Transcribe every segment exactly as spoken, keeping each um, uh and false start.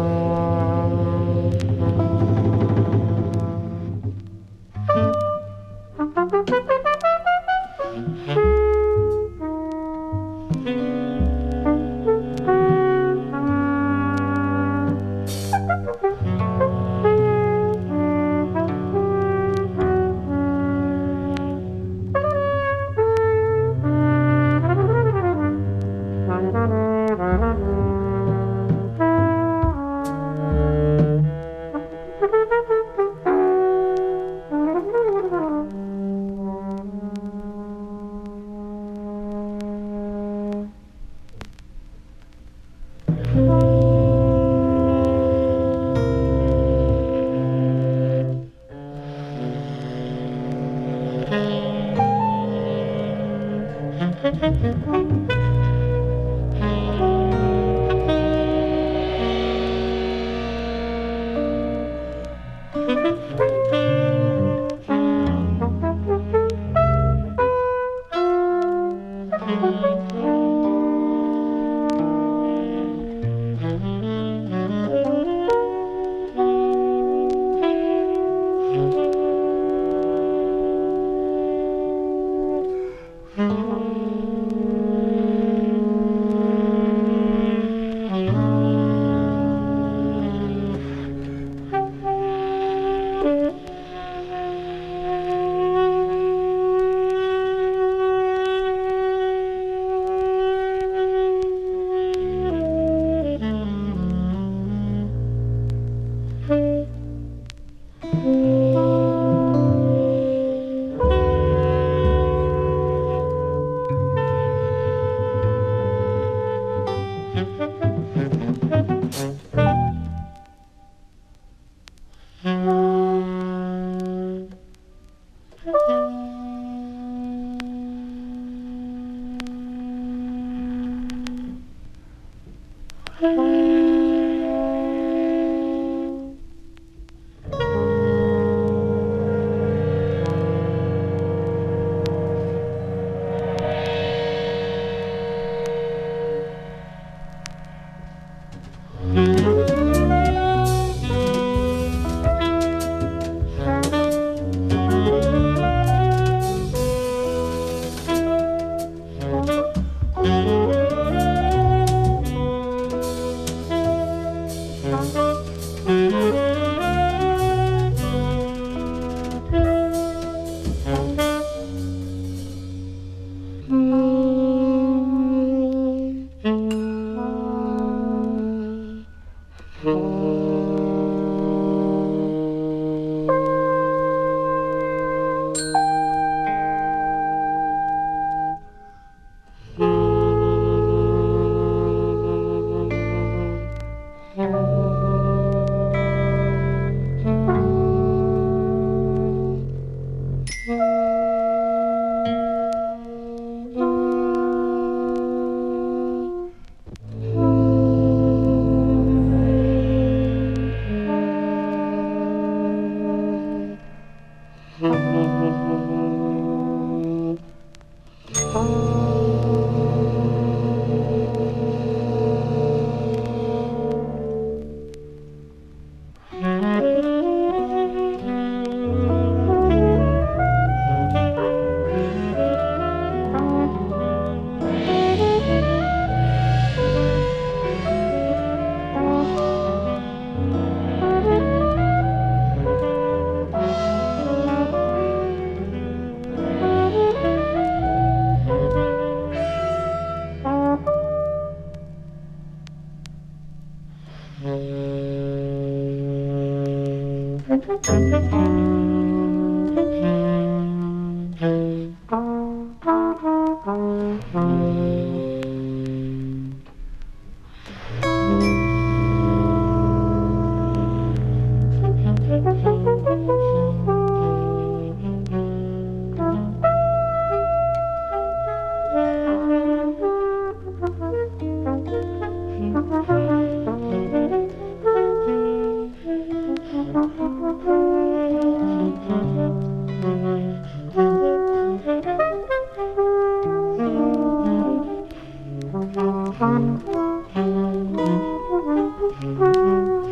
Thank you.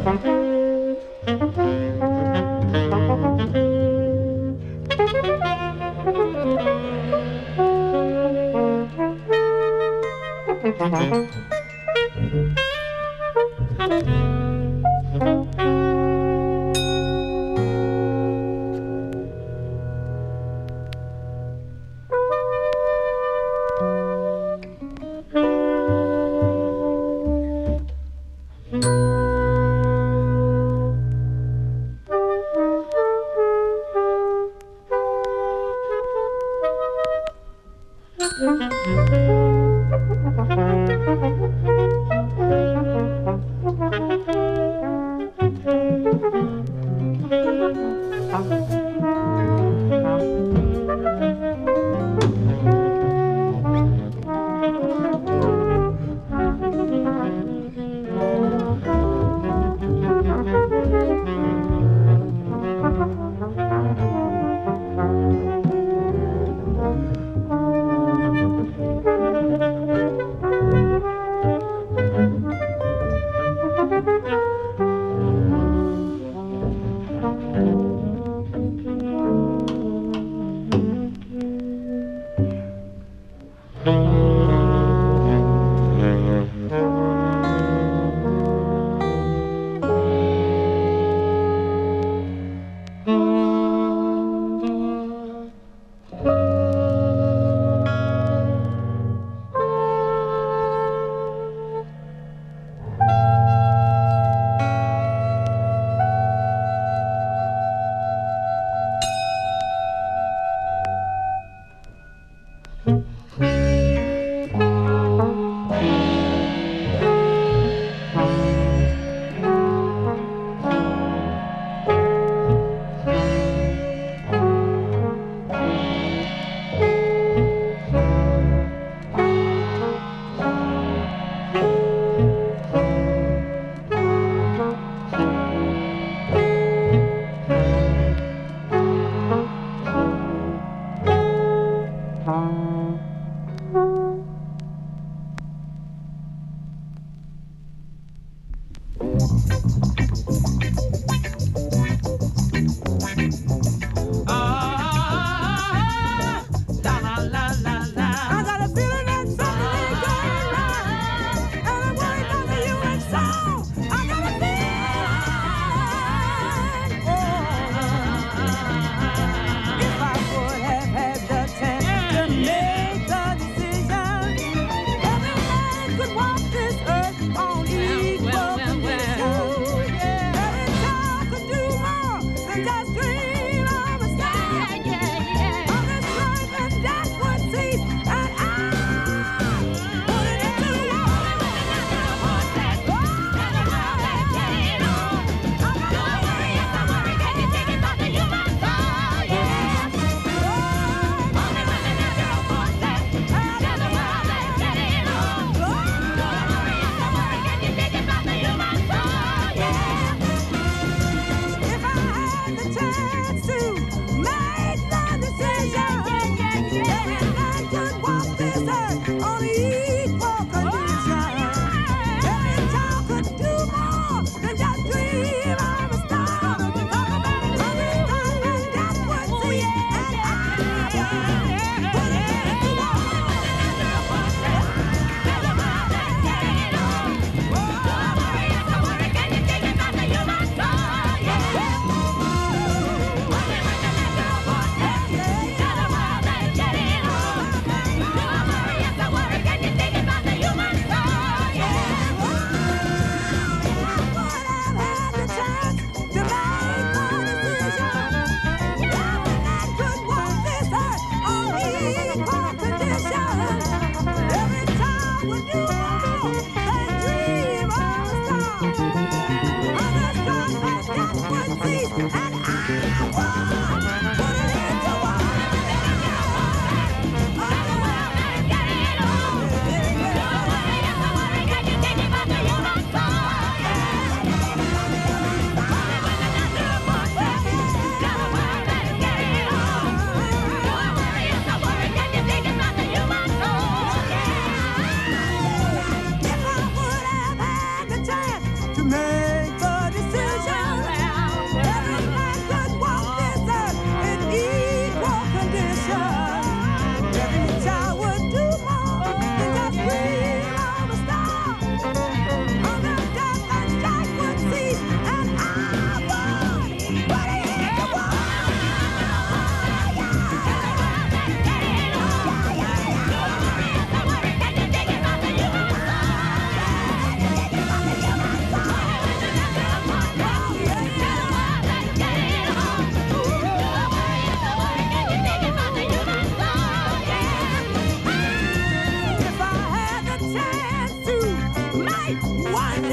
Could walk this earth on equal conditions.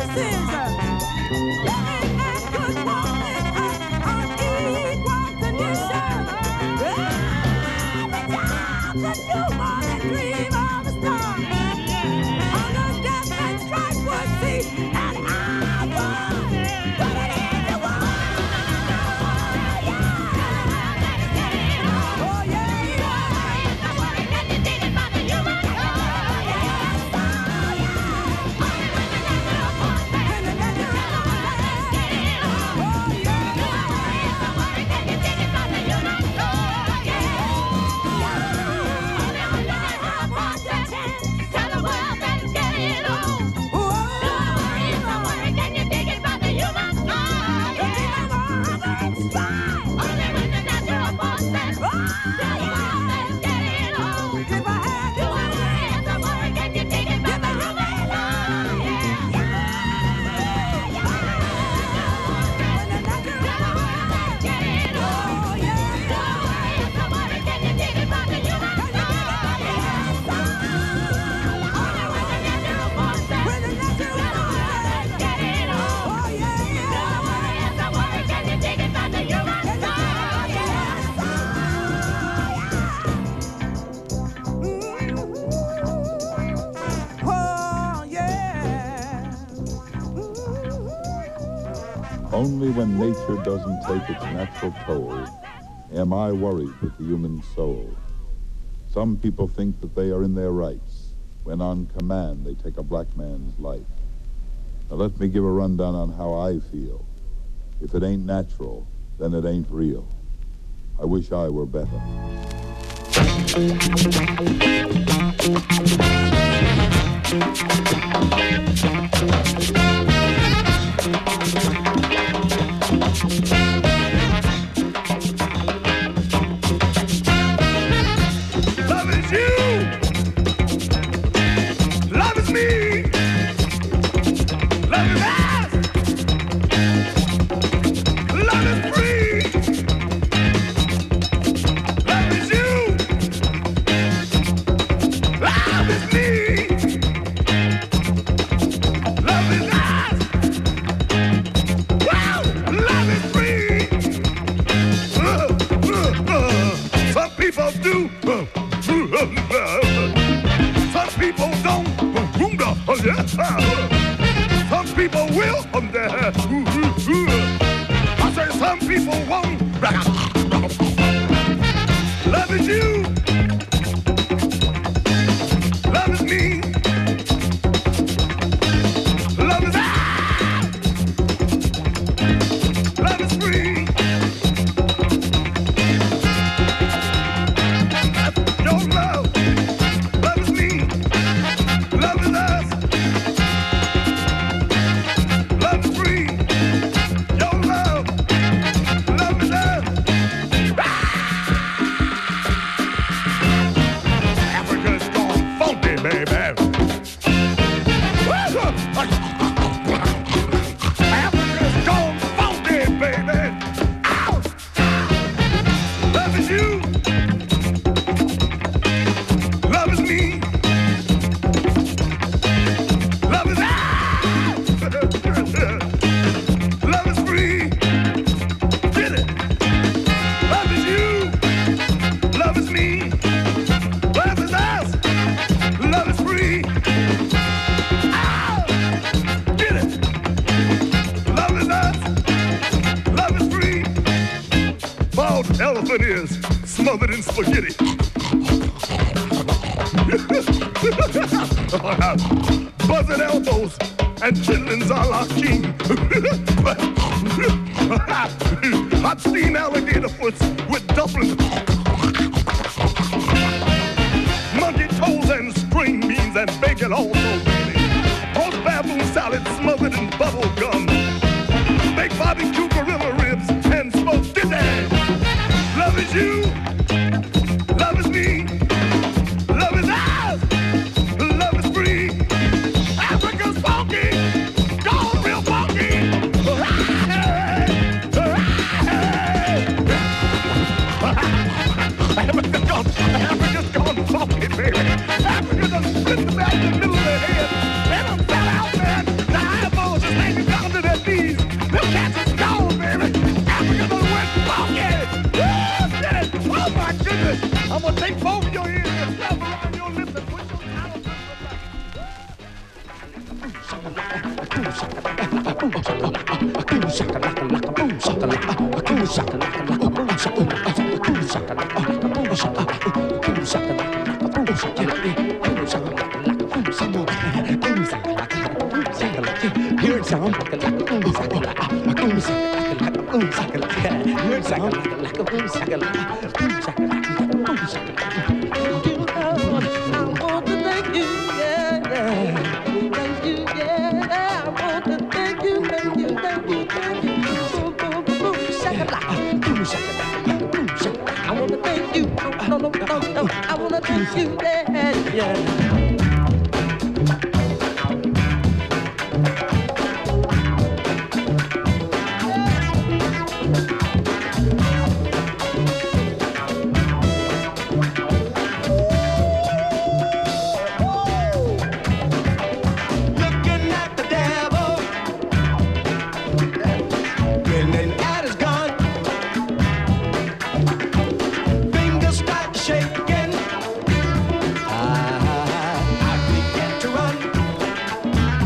Only when nature doesn't take its natural toll am I worried with the human soul. Some people think that they are in their rights when on command they take a black man's life. Now let me give a rundown on how I feel. If it ain't natural, then it ain't real. I wish I were better. Love is you. Love is me. Love is us. Love is free. Love is you. Love is me. Love is us. Wow. Love is free. Uh, uh, uh. Some people do. Uh, Some people don't. Some people will. I say some people won't. Love is you. Love is me. Love is I. Love is free. Your love. Love is me. Love is us. Love is free. Your love. Love is us. Africa's gone funky, baby. Africa's gone funky, baby. Ow! Love is you. Love is me. Love is I. Love is free. Get it. Love is you. Love is me. Love is us. Love is free. Ow! Get it. Love is us. Love is free. Bald elephant is smothered in spaghetti. Buzzard elbows and chitlins a la king. I've seen alligator foots with dumplings, monkey toes and string beans and bacon also, baby. Roast baboon salad smothered in bubble gum. Baked barbecue gorilla ribs and smoked dizzy. Love is you. Love is me. Love is ours. Love is free. Africa's funky. Gone real funky. Africa's gone, Africa's gone funky, baby. Africa done split the back in the middle of the head. Hear it sound like a like a boom shaka like a boom shaka like a boom shaka like a hear it sound like a like a boom shaka like a boom shaka like a boom shaka like I want to thank you, yeah, yeah. Thank you, yeah. I want to thank you, thank you, thank you, thank you. Boom, boom, boom, shaka like a boom shaka like a boom shaka. I want to thank you, no, no, no, no, no. I want to thank you, yeah, yeah.